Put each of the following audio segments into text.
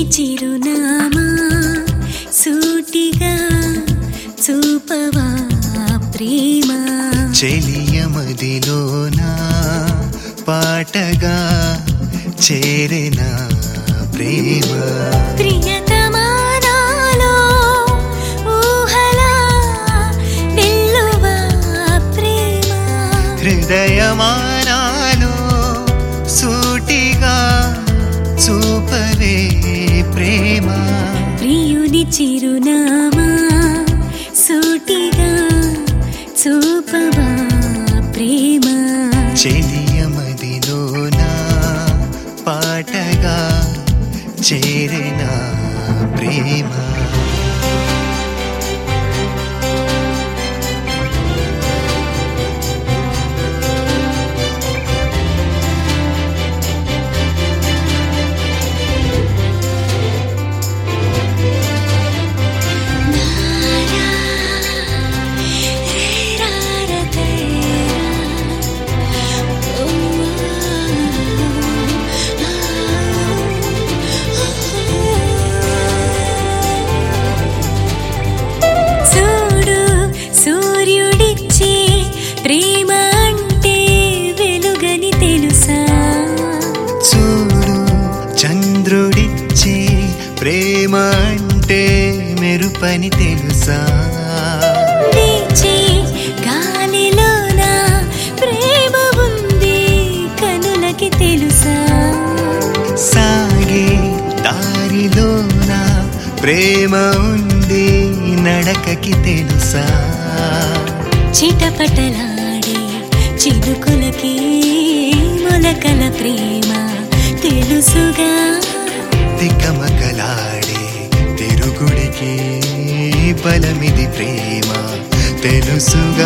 చిరునామా సూటిగా చూపవా ప్రేమ చెలియమదిలోనా పాటగా చేరెనా ప్రేమ ప్రియతమానాలో ఊహలా వెల్లువా ప్రేమ హృదయమానాలో సూటిగా చూపవే ప్రేమ ప్రియుని చిరునామా సూటిగా చూపవా ప్రేమ చెలియమదిలోనా పాటగా చేరెనా ప్రేమ ప్రేమ అంటే వెలుగని తెలుసా చూడు చంద్రుడిచ్చే ప్రేమ అంటే మెరుపని తెలుసా వీచే గాలిలోన ప్రేమ ఉంది కనులకి తెలుసా సాగే దారిలోన ప్రేమ ఉంది నడకకి తెలుసా చిటపటలాడే చిలుకులకి మొలకల ప్రేమ తెలుసుగా తికమకలాడే తిరుగుడికి బలమిది ప్రేమ తెలుసుగా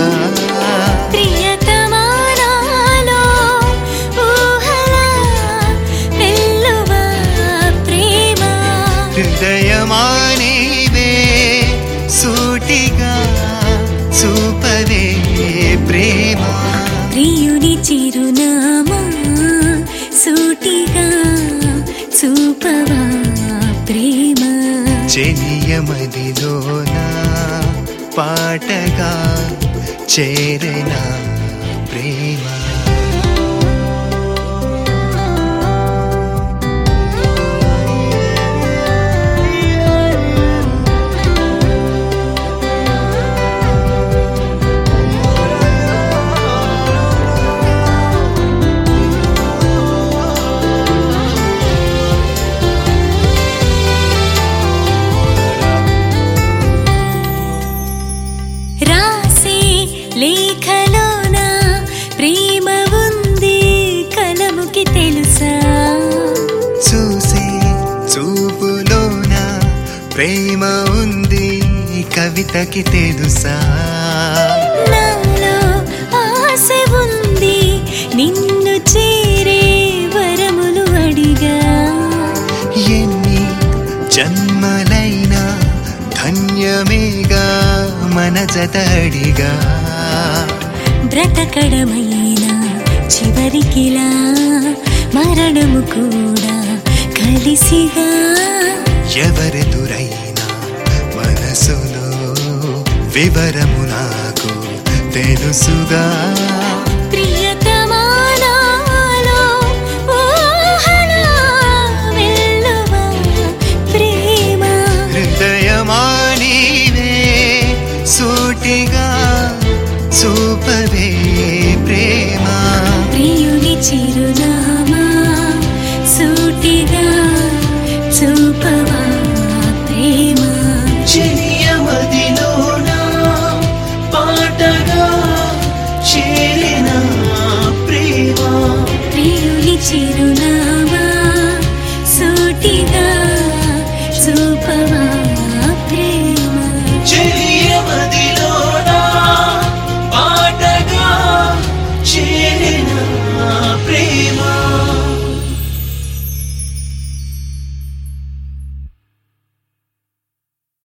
ప్రియతమానాలో ఊహలా వెల్లువా ప్రేమ హృదయమానేవే సూటిగా చూపవే ప్రేమ ప్రియుని చిరునామా సూటిగా చూపవా ప్రేమ చెలియమదిలోనా పాటగా చేరెనా ప్రేమ లేఖలోన ప్రేమ ఉంది కలముకి తెలుసా చూసే చూపులోన ప్రేమ ఉంది కవితకి తెలుసా నాలో ఆశ ఉంది నిన్ను చేరే వరములు అడిగా ఎన్ని జన్మలైనా ధన్యమేగా మన జతడిగా బ్రతకడమైనా చివరికిలా మరణము కూడా కలిసిగా ఎవరెదురైనా మనసులో వివరము నాకు తెలుసుగా ప్రియతమానాలో ఊహలా వెల్లువా ప్రేమ హృదయమానీవే సూటిగా చూపవే ప్రేమ ప్రియుని చిరునామా సూటిగా చూప